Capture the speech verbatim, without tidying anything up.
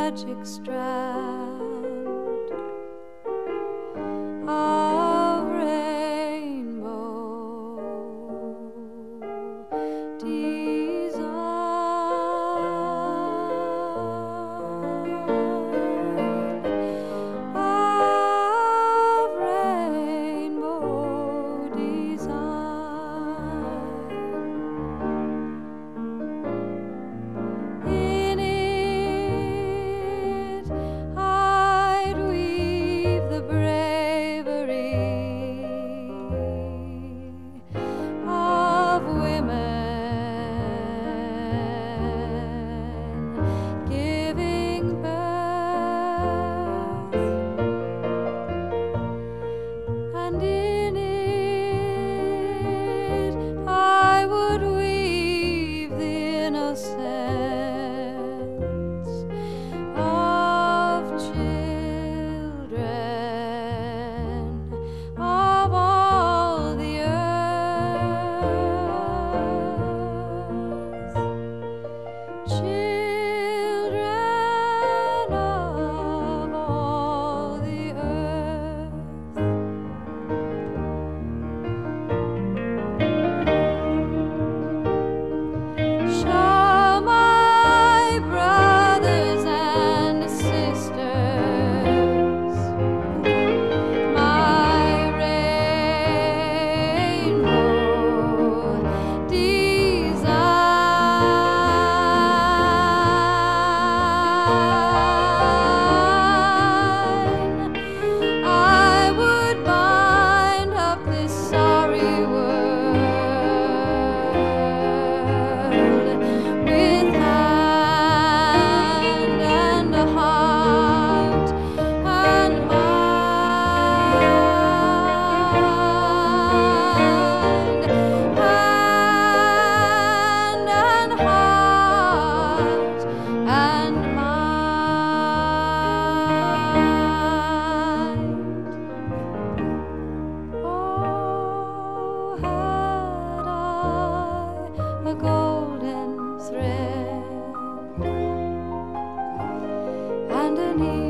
magic strand of rainbow design, of rainbow design. In it I'd weave the bravery of women giving birth, and in it I would weave the innocence of children of all the earth, children of all the earth. Show my brothers and sisters my rainbow design. I would bind up this sorry world with hand and a heart and mind, hand and heart and mind. Oh, had I a golden thread and a needle